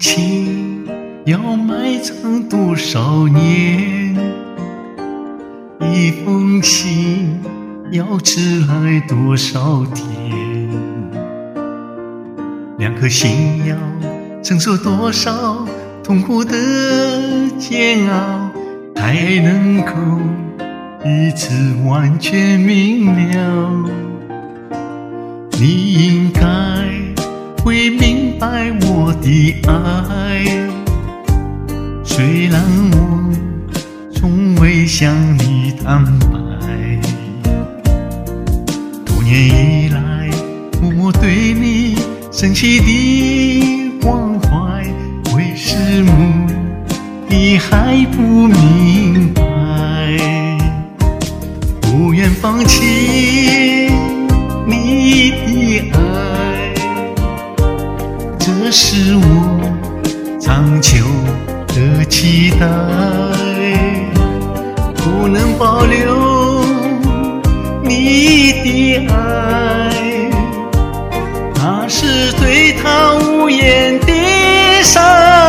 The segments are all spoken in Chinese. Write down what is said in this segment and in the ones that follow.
情要埋藏多少年？一封信要迟来多少天？两颗心要承受多少痛苦的煎熬，才能够彼此完全明了？你应该会明白我的爱，虽然我从未向你坦白。多年以来，我对你深情的关怀，为什么你还不明白？不愿放弃你的爱，这是我长久的期待。不能保留你的爱，那是对他无言的伤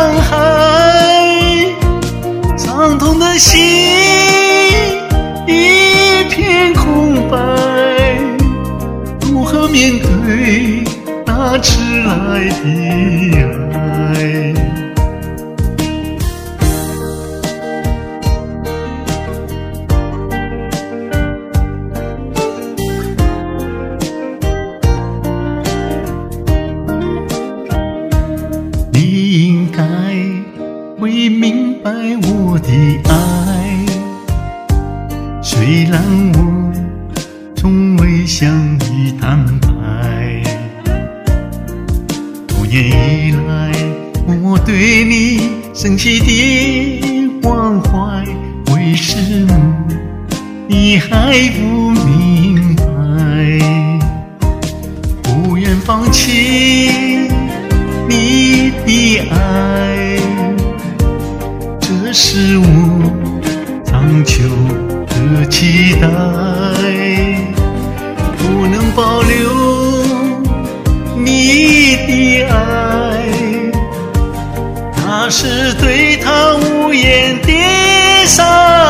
害。伤痛的心一片空白，如何面对那迟来的爱？你应该会明白我的爱，虽然我从未向你坦白。多年以来，我对你深情的关怀，为什么你还不明白？不愿放弃你的爱，这是我长久的期待。不能保留你的爱，那是对他无言的伤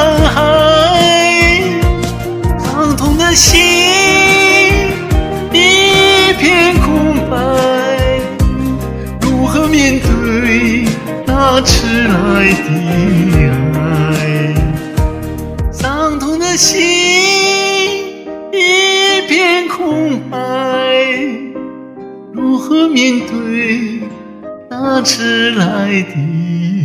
害。伤痛的心一片空白，如何面对那迟来的爱？伤痛的心一片空白，如何面对那迟来的爱？